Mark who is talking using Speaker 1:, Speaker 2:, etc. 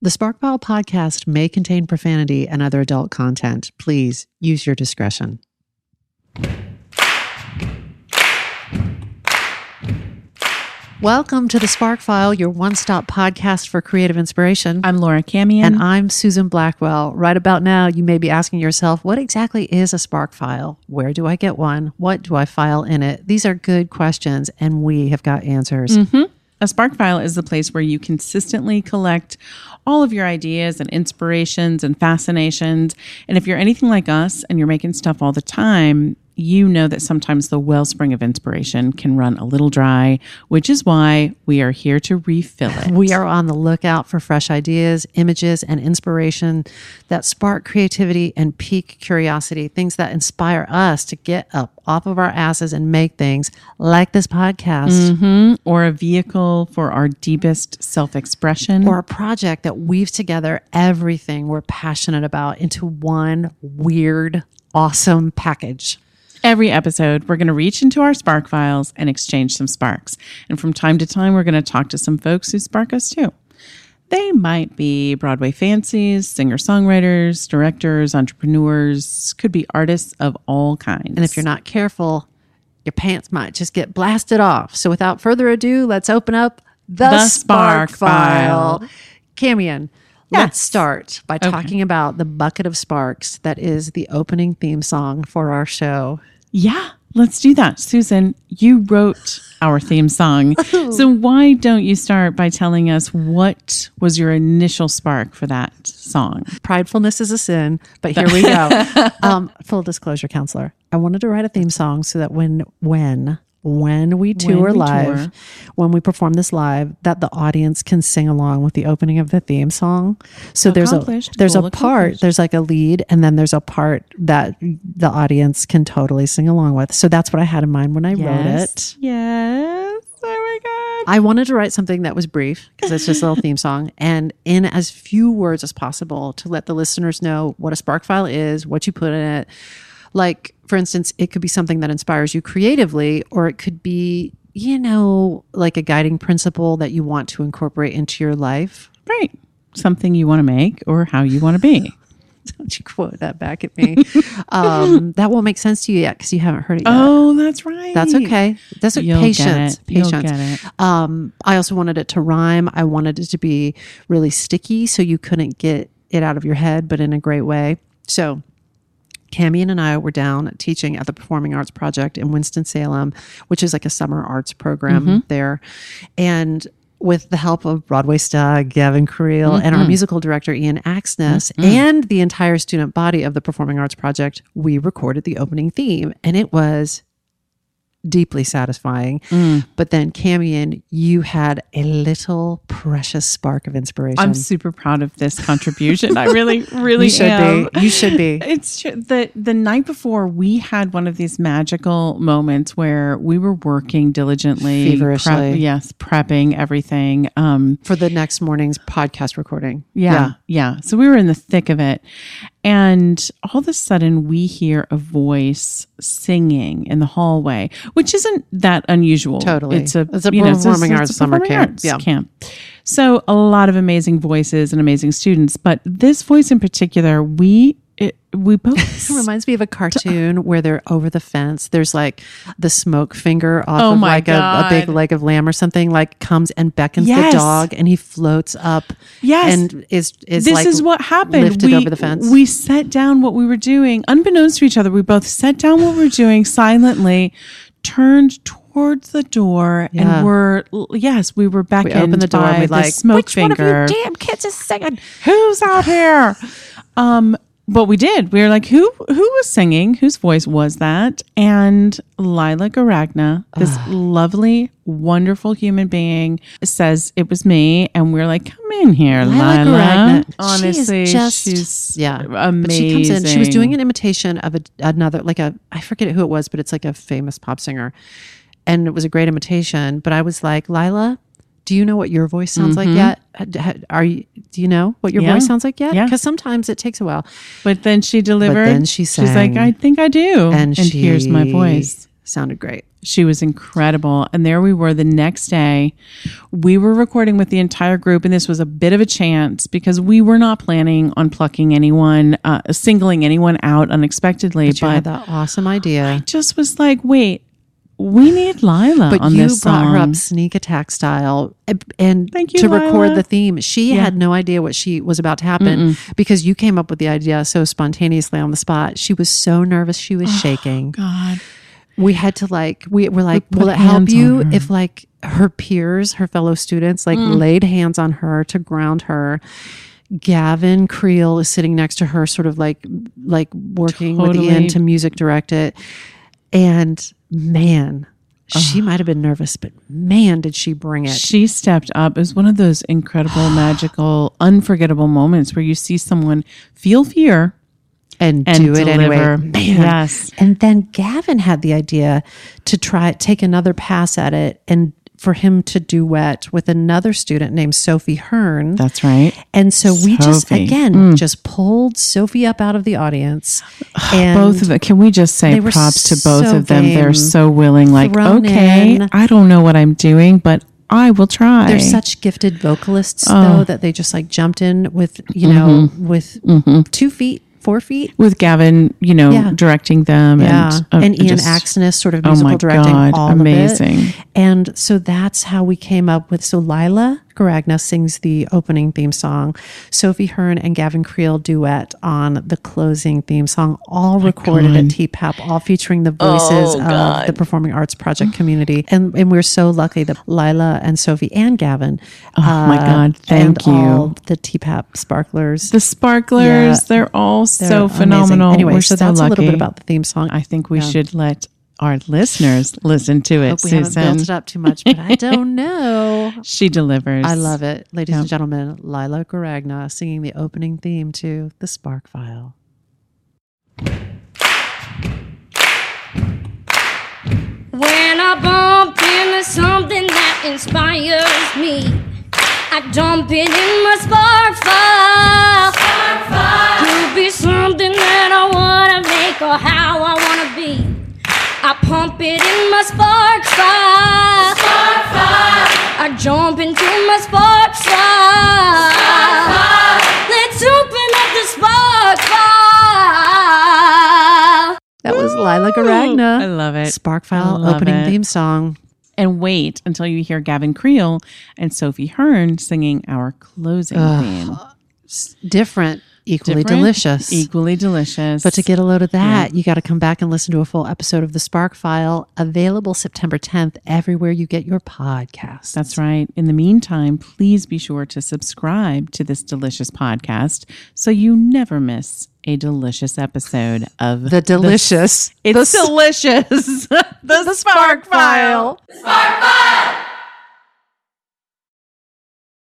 Speaker 1: The Sparkfile podcast may contain profanity and other adult content. Please use your discretion. Welcome to the Sparkfile, your one-stop podcast for creative inspiration.
Speaker 2: I'm Laura Camion.
Speaker 1: And I'm Susan Blackwell. Right about now, you may be asking yourself, what exactly is a Sparkfile? Where do I get one? What do I file in it? These are good questions, and we have got answers.
Speaker 2: Mm-hmm. A Sparkfile is the place where you consistently collect all of your ideas and inspirations and fascinations. And if you're anything like us and you're making stuff all the time, you know that sometimes the wellspring of inspiration can run a little dry, which is why we are here to refill it.
Speaker 1: We are on the lookout for fresh ideas, images, and inspiration that spark creativity and pique curiosity, things that inspire us to get up off of our asses and make things like this podcast.
Speaker 2: Mm-hmm. Or a vehicle for our deepest self-expression.
Speaker 1: Or a project that weaves together everything we're passionate about into one weird, awesome package.
Speaker 2: Every episode, we're going to reach into our Spark files and exchange some sparks. And from time to time, we're going to talk to some folks who spark us too. They might be Broadway fancies, singer-songwriters, directors, entrepreneurs, could be artists of all kinds.
Speaker 1: And if you're not careful, your pants might just get blasted off. So without further ado, let's open up the Spark File. Camion, let's start by talking about the bucket of sparks that is the opening theme song for our show.
Speaker 2: Yeah, let's do that. Susan, you wrote our theme song. So why don't you start by telling us what was your initial spark for that song?
Speaker 1: Pridefulness is a sin, but here we go. Full disclosure, counselor. I wanted to write a theme song so that when we tour live, when we perform this live, that the audience can sing along with the opening of the theme song. So there's a part, there's like a lead, and then there's a part that the audience can totally sing along with. So that's what I had in mind when I wrote it.
Speaker 2: Yes. Oh my God.
Speaker 1: I wanted to write something that was brief because it's just a little theme song, and in as few words as possible to let the listeners know what a spark file is, what you put in it. Like, for instance, it could be something that inspires you creatively, or it could be, like a guiding principle that you want to incorporate into your life.
Speaker 2: Right. Something you want to make or how you want to be.
Speaker 1: Don't you quote that back at me. That won't make sense to you yet because you haven't heard it yet.
Speaker 2: Oh, that's right.
Speaker 1: That's okay. That's patience.
Speaker 2: You'll get it.
Speaker 1: I also wanted it to rhyme. I wanted it to be really sticky so you couldn't get it out of your head, but in a great way. So Camion and I were down teaching at the Performing Arts Project in Winston-Salem, which is like a summer arts program there. And with the help of Broadway star Gavin Creel and our musical director, Ian Axness, and the entire student body of the Performing Arts Project, we recorded the opening theme. And it was deeply satisfying. But then, Camion, you had a little precious spark of inspiration.
Speaker 2: I'm super proud of this contribution. I really am.
Speaker 1: You should be.
Speaker 2: It's true. The night before, we had one of these magical moments where we were working diligently,
Speaker 1: feverishly,
Speaker 2: prepping everything
Speaker 1: for the next morning's podcast recording.
Speaker 2: Yeah. So we were in the thick of it. And all of a sudden, we hear a voice singing in the hallway, which isn't that unusual.
Speaker 1: Totally.
Speaker 2: It's a
Speaker 1: performing arts summer camp.
Speaker 2: So a lot of amazing voices and amazing students. But this voice in particular, we both...
Speaker 1: It reminds me of a cartoon where they're over the fence. There's like the smoke finger off of like a big leg of lamb or something, like comes and beckons the dog, and he floats up. And is
Speaker 2: this
Speaker 1: like
Speaker 2: is what happened.
Speaker 1: Lifted over the fence.
Speaker 2: We set down what we were doing, unbeknownst to each other. We both set down what we were doing silently, turned towards the door, and we were beckoned. We opened the door and we like, smoke
Speaker 1: which
Speaker 2: finger.
Speaker 1: One of you damn kids is singing?
Speaker 2: Who's out here? But we did. We were like, who was singing? Whose voice was that? And Lila Garagna, this lovely, wonderful human being, says it was me. And we're like, come in here, Lila. Honestly, she's amazing.
Speaker 1: But she comes in. She was doing an imitation of another, I forget who it was, but it's like a famous pop singer. And it was a great imitation. But I was like, Lila, do you know what your voice sounds like yet? Do you know what your voice sounds like yet? Because sometimes it takes a while.
Speaker 2: But then she delivered.
Speaker 1: But then she sang.
Speaker 2: She's like, I think I do.
Speaker 1: And
Speaker 2: here's my voice.
Speaker 1: sounded great.
Speaker 2: She was incredible. And there we were the next day. We were recording with the entire group, and this was a bit of a chance because we were not planning on plucking anyone, singling anyone out unexpectedly.
Speaker 1: But you had that awesome idea.
Speaker 2: Just was like, wait, we need Lila
Speaker 1: But
Speaker 2: on
Speaker 1: you
Speaker 2: this
Speaker 1: brought
Speaker 2: song.
Speaker 1: her up sneak attack style and
Speaker 2: Thank you,
Speaker 1: to record
Speaker 2: Lila.
Speaker 1: the theme. She had no idea what she was about to happen because you came up with the idea so spontaneously on the spot. She was so nervous. She was shaking.
Speaker 2: God.
Speaker 1: We had to we were like,
Speaker 2: put
Speaker 1: will it help
Speaker 2: hands
Speaker 1: you
Speaker 2: on her.
Speaker 1: if like her peers, her fellow students, laid hands on her to ground her? Gavin Creel is sitting next to her, sort of like working with
Speaker 2: Totally.
Speaker 1: Ian to music direct it. And man, she might have been nervous, but man, did she bring it.
Speaker 2: She stepped up. It was one of those incredible, magical, unforgettable moments where you see someone feel fear
Speaker 1: And
Speaker 2: and
Speaker 1: do it anyway.
Speaker 2: deliver.
Speaker 1: Man.
Speaker 2: Yes.
Speaker 1: And then Gavin had the idea to take another pass at it and for him to duet with another student named Sophie Hearn.
Speaker 2: That's right.
Speaker 1: And so we just,
Speaker 2: Sophie.
Speaker 1: again, just pulled Sophie up out of the audience. And
Speaker 2: Both of them. Can we just say
Speaker 1: they were
Speaker 2: props to both
Speaker 1: so
Speaker 2: of them? They're
Speaker 1: game,
Speaker 2: so willing. Like,
Speaker 1: thrown
Speaker 2: okay,
Speaker 1: in.
Speaker 2: I don't know what I'm doing, but I will try.
Speaker 1: they're such gifted vocalists, though, that they just jumped in with, with 2 feet, 4 feet.
Speaker 2: with Gavin,
Speaker 1: Yeah.
Speaker 2: directing them.
Speaker 1: Yeah. And Ian
Speaker 2: just-
Speaker 1: Axonis sort of
Speaker 2: Oh
Speaker 1: musical
Speaker 2: my
Speaker 1: directing
Speaker 2: God,
Speaker 1: all
Speaker 2: amazing.
Speaker 1: of it. And so that's how we came up with, so Lila Garagna sings the opening theme song. Sophie Hearn and Gavin Creel duet on the closing theme song, all recorded at TPAP, all featuring the voices of the Performing Arts Project community. And we're so lucky that Lila and Sophie and Gavin.
Speaker 2: Oh my God, thank
Speaker 1: and
Speaker 2: you.
Speaker 1: all the TPAP sparklers.
Speaker 2: The sparklers,
Speaker 1: Yeah.
Speaker 2: they're all
Speaker 1: They're
Speaker 2: so
Speaker 1: amazing.
Speaker 2: phenomenal.
Speaker 1: Anyway,
Speaker 2: We're
Speaker 1: so
Speaker 2: so
Speaker 1: that's
Speaker 2: lucky.
Speaker 1: a little bit about the theme song.
Speaker 2: I think we should let our listeners listen to it,
Speaker 1: Hope we haven't
Speaker 2: Susan.
Speaker 1: built it up too much, but I don't know.
Speaker 2: She delivers.
Speaker 1: I love it. Ladies and gentlemen, Lila Garagna singing the opening theme to The Spark File.
Speaker 3: When I bump into something that inspires me, I dump it in my spark file. Could be something that I wanna make or how I wanna be. I pump it in my spark file. I jump into my spark file. Let's open up the spark file.
Speaker 1: That was Lila Garagna.
Speaker 2: I love it.
Speaker 1: Spark File
Speaker 2: Love
Speaker 1: opening
Speaker 2: it.
Speaker 1: theme song.
Speaker 2: And wait until you hear Gavin Creel and Sophie Hearn singing our closing theme.
Speaker 1: Different, equally
Speaker 2: Different,
Speaker 1: delicious.
Speaker 2: Equally delicious.
Speaker 1: But to get a load of that, you got to come back and listen to a full episode of The Spark File, available September 10th everywhere you get your podcasts.
Speaker 2: That's right. In the meantime, please be sure to subscribe to this delicious podcast so you never miss a delicious episode of
Speaker 1: the delicious.
Speaker 2: It's delicious. the Spark File.
Speaker 3: Spark